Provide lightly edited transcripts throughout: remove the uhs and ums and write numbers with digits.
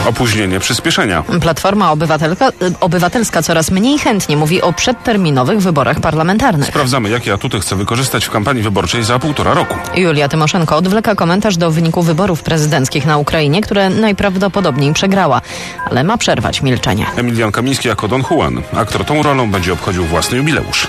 Opóźnienie przyspieszenia. Platforma Obywatelska coraz mniej chętnie mówi o przedterminowych wyborach parlamentarnych. Sprawdzamy, jakie atuty chce wykorzystać w kampanii wyborczej za 1,5 roku. Julia Tymoszenko odwleka komentarz do wyniku wyborów prezydenckich na Ukrainie, które najprawdopodobniej przegrała, ale ma przerwać milczenie. Emilian Kamiński jako Don Juan. Aktor tą rolą będzie obchodził własny jubileusz.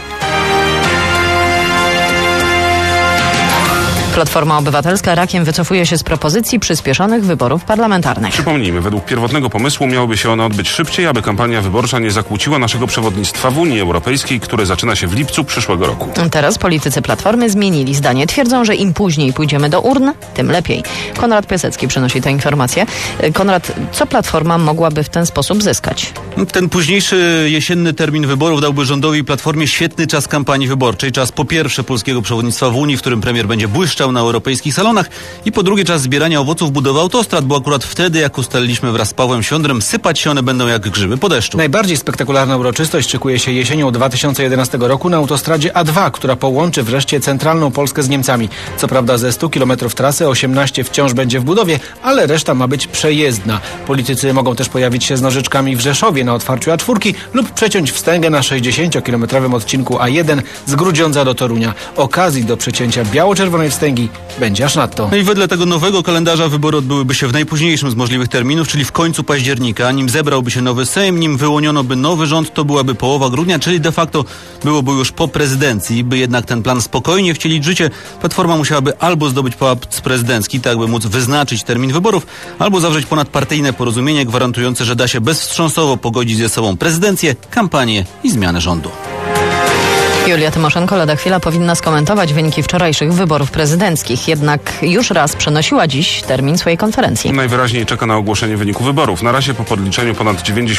Platforma Obywatelska rakiem wycofuje się z propozycji przyspieszonych wyborów parlamentarnych. Przypomnijmy, według pierwotnego pomysłu miałyby się one odbyć szybciej, aby kampania wyborcza nie zakłóciła naszego przewodnictwa w Unii Europejskiej, które zaczyna się w lipcu przyszłego roku. Teraz politycy Platformy zmienili zdanie. Twierdzą, że im później pójdziemy do urn, tym lepiej. Konrad Piasecki przynosi tę informację. Konrad, co Platforma mogłaby w ten sposób zyskać? Ten późniejszy jesienny termin wyborów dałby rządowi i Platformie świetny czas kampanii wyborczej. Czas po pierwsze polskiego przewodnictwa w Unii, w którym premier będzie błyszczał na europejskich salonach, i po drugie czas zbierania owoców budowy autostrad, bo akurat wtedy, jak ustaliliśmy wraz z Pawłem Siądrem, sypać się one będą jak grzyby po deszczu. Najbardziej spektakularna uroczystość szykuje się jesienią 2011 roku na autostradzie A2, która połączy wreszcie centralną Polskę z Niemcami. Co prawda ze 100 km trasy 18 wciąż będzie w budowie, ale reszta ma być przejezdna. Politycy mogą też pojawić się z nożyczkami w Rzeszowie na otwarciu A4 lub przeciąć wstęgę na 60-kilometrowym odcinku A1 z Grudziądza do Torunia. Okazji do przecięcia biało-czerwonej wstęgi będzie aż nadto. No i wedle tego nowego kalendarza wybory odbyłyby się w najpóźniejszym z możliwych terminów, czyli w końcu października. Nim zebrałby się nowy Sejm, nim wyłoniono by nowy rząd, to byłaby połowa grudnia, czyli de facto byłoby już po prezydencji. By jednak ten plan spokojnie wcielić w życie, Platforma musiałaby albo zdobyć pałac prezydencki, tak by móc wyznaczyć termin wyborów, albo zawrzeć ponadpartyjne porozumienie gwarantujące, że da się bezwstrząsowo pogodzić ze sobą prezydencję, kampanię i zmianę rządu. Julia Tymoszenko lada chwila powinna skomentować wyniki wczorajszych wyborów prezydenckich, jednak już raz przenosiła dziś termin swojej konferencji. Najwyraźniej czeka na ogłoszenie wyniku wyborów. Na razie po podliczeniu ponad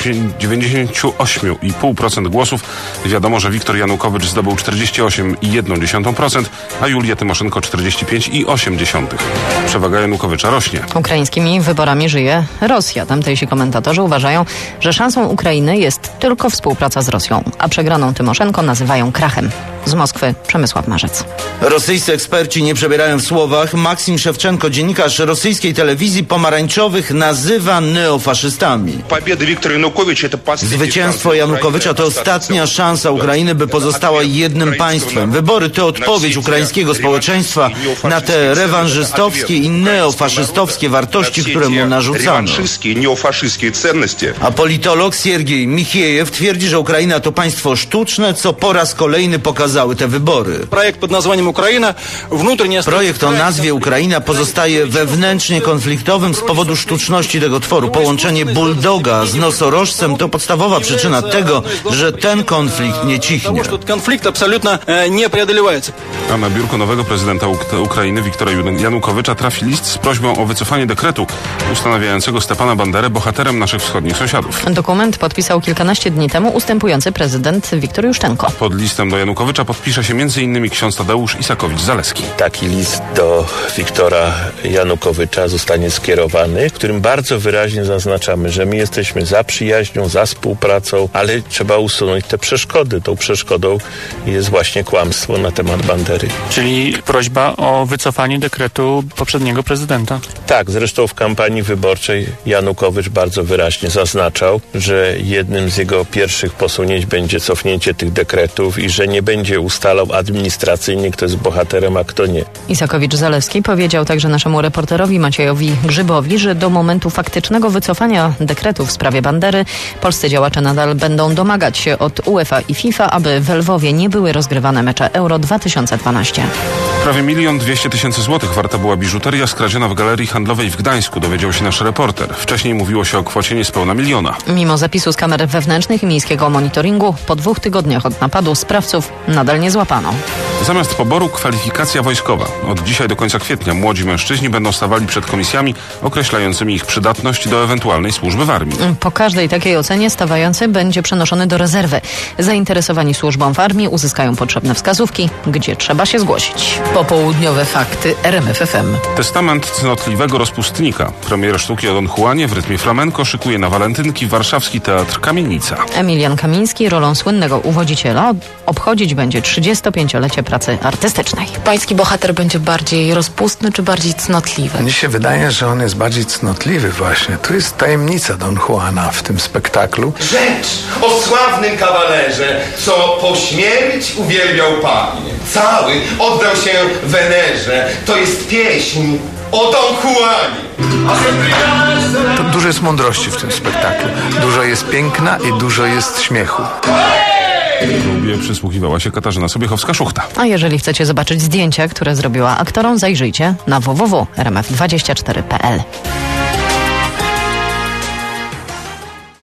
98,5% głosów wiadomo, że Wiktor Janukowycz zdobył 48,1%, a Julia Tymoszenko 45,8%. Przewaga Janukowycza rośnie. Ukraińskimi wyborami żyje Rosja. Tamtejsi komentatorzy uważają, że szansą Ukrainy jest tylko współpraca z Rosją, a przegraną Tymoszenko nazywają krachem. Z Moskwy Przemysław Marzec. Rosyjscy eksperci nie przebierają w słowach. Maksim Szewczenko, dziennikarz rosyjskiej telewizji, pomarańczowych nazywa neofaszystami. Zwycięstwo Janukowycza to ostatnia szansa Ukrainy, by pozostała jednym państwem. Wybory to odpowiedź ukraińskiego społeczeństwa na te rewanżystowskie i neofaszystowskie wartości, które mu narzucano. A politolog Siergiej Michiejew twierdzi, że Ukraina to państwo sztuczne, co po raz kolejny pokazały te wybory. Projekt o nazwie Ukraina pozostaje wewnętrznie konfliktowym z powodu sztuczności tego tworu. Połączenie bulldoga z nosorożcem to podstawowa przyczyna tego, że ten konflikt nie cichnie. A na biurko nowego prezydenta Ukrainy Wiktora Janukowycza trafi list z prośbą o wycofanie dekretu ustanawiającego Stepana Banderę bohaterem naszych wschodnich sąsiadów. Dokument podpisał kilkanaście dni temu ustępujący prezydent Wiktor Juszczenko. Pod listem do Janukowycza podpisze się m.in. ksiądz Tadeusz Isakowicz-Zaleski. Taki list do Wiktora Janukowycza zostanie skierowany, w którym bardzo wyraźnie zaznaczamy, że my jesteśmy za przyjaźnią, za współpracą, ale trzeba usunąć te przeszkody. Tą przeszkodą jest właśnie kłamstwo na temat Bandery. Czyli prośba o wycofanie dekretu poprzedniego prezydenta. Tak, zresztą w kampanii wyborczej Janukowycz bardzo wyraźnie zaznaczał, że jednym z jego pierwszych posunięć będzie cofnięcie tych dekretów i że nie będzie ustalał administracyjnie, kto jest bohaterem, a kto nie. Isakowicz-Zalewski powiedział także naszemu reporterowi Maciejowi Grzybowi, że do momentu faktycznego wycofania dekretu w sprawie Bandery polscy działacze nadal będą domagać się od UEFA i FIFA, aby w Lwowie nie były rozgrywane mecze Euro 2012. Prawie 1 200 000 złotych warta była biżuteria skradziona w galerii handlowej w Gdańsku, dowiedział się nasz reporter. Wcześniej mówiło się o kwocie niespełna 1 000 000. Mimo zapisu z kamer wewnętrznych i miejskiego monitoringu, po 2 tygodniach od napadu sprawców nadal nie złapano. Zamiast poboru kwalifikacja wojskowa. Od dzisiaj do końca kwietnia młodzi mężczyźni będą stawali przed komisjami określającymi ich przydatność do ewentualnej służby w armii. Po każdej takiej ocenie stawający będzie przenoszony do rezerwy. Zainteresowani służbą w armii uzyskają potrzebne wskazówki, gdzie trzeba się zgłosić. Popołudniowe fakty RMF FM. Testament cnotliwego rozpustnika. Premierę sztuki o Don Juanie w rytmie flamenco szykuje na walentynki Warszawski Teatr Kamienica. Emilian Kamiński rolą słynnego uwodziciela obchodzić będzie 35-lecie pracy artystycznej. Pański bohater będzie bardziej rozpustny czy bardziej cnotliwy? Mnie się wydaje, że on jest bardziej cnotliwy właśnie. To jest tajemnica Don Juana w tym spektaklu. Rzecz o sławnym kawalerze, co po śmierć uwielbiał panie. Cały oddał się Wenerze. To jest pieśń o Don Juanie. To dużo jest mądrości w tym spektaklu. Dużo jest piękna i dużo jest śmiechu. W klubie przysłuchiwała się Katarzyna Sobiechowska-Szuchta. A jeżeli chcecie zobaczyć zdjęcia, które zrobiła aktorom, zajrzyjcie na www.rmf24.pl.